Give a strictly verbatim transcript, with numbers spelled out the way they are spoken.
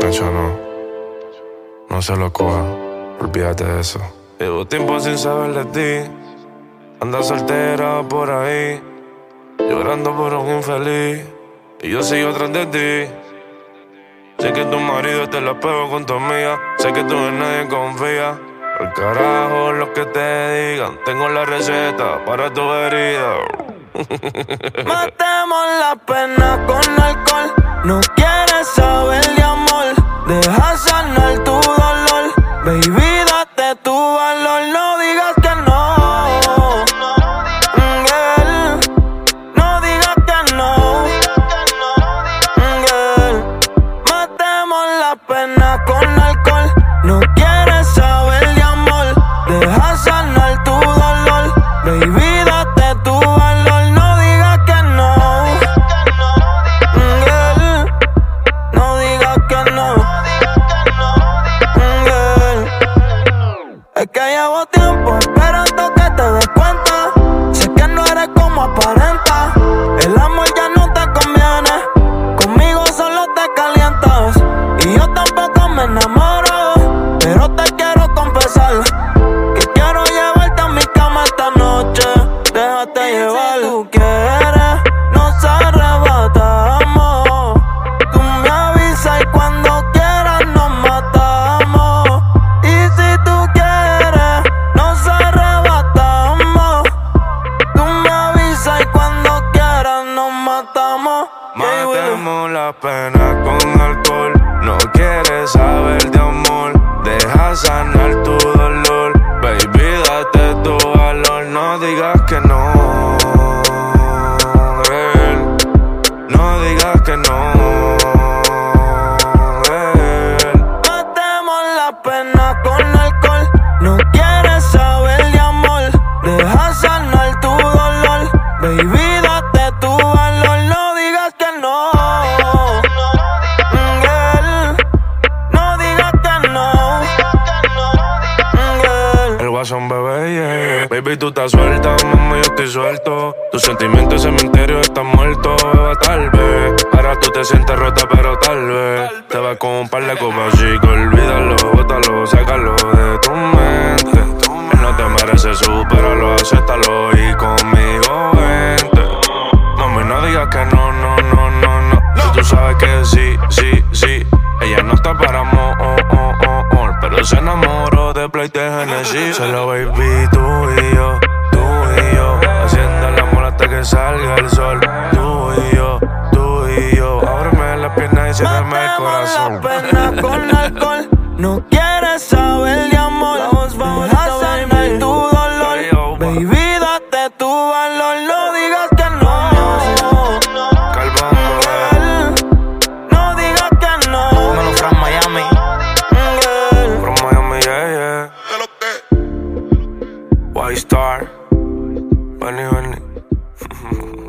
Nacho, no. No se lo coja. Olvídate de eso. Llevo tiempo sin saber de ti. Anda soltera por ahí, llorando por un infeliz. Y yo sigo atrás de ti. Sé que tu marido te la pego con tu amiga. Sé que tú en nadie confía. Al carajo lo que te digan. Tengo la receta para tu herida. Matemos la pena con alcohol. No quieres saber de amor. Deja sanar tu dolor. Baby, date tu valor. No digas que no. Girl, no digas que no. Girl, matemos la pena con alcohol. No quieres saber de amor. Deja sanar tu dolor. Baby, date tu valor. No digas que no. Girl, no digas que no. Girl, es que llevo tiempo esperando que te des cuenta. Sé que no eres como aparenta. El amor ya no te conviene. Conmigo solo te calientas. Y yo tampoco me enamoro. Pero te quiero confesar que quiero llevarte a mi cama esta noche. Déjate llevar. Si tú quieres, nos arrebatamos. Tú me avisas y cuando quieras nos matamos. Y si tú quieres, nos arrebatamos. Tú me avisas y cuando quieras nos matamos. Matemos la pena con alcohol. No quieres saber de amor. Deja sanar tu dolor. Baby, date tu valor. No digas que no. Girl, no digas que no. Girl. Matemos la pena con alcohol. No quieres saber de amor. Deja sanar tu dolor. Baby, date tu valor. No digas que no. Girl, no digas que no. Girl, El guasón bebé, yeah. Baby, tú estás suelta, mamá, yo estoy suelto. Tus sentimientos en cementerio están muertos, beba, tal vez. Ahora tú te sientes rota, pero tal vez te vas con un par de copas, chico. Olvídalo, bótalo, sácalo de tu mente. Él no te merece, supéralo, acéptalo y conmigo vente. Mami, no digas que no, no, no, no, no. Si tú sabes que sí, sí, sí. Ella no está para amor, oh, oh, oh, oh, pero se enamoró de Play de Genesis. Solo baby, tú y yo, tú y yo, haciendo el amor hasta que salga el sol. Tú y yo, tú y yo, ábreme las piernas y ciérrame el corazón. matemos la pena con alcohol. No quieres saber de amor. Deja sanar tu dolor. Baby, date tu valor. No digas que no. Calvón, bebé. Girl, no digas que no. Dímelo, Fran Miami. Girl, From Miami, yeah, yeah. White Star, Bunny, bunny.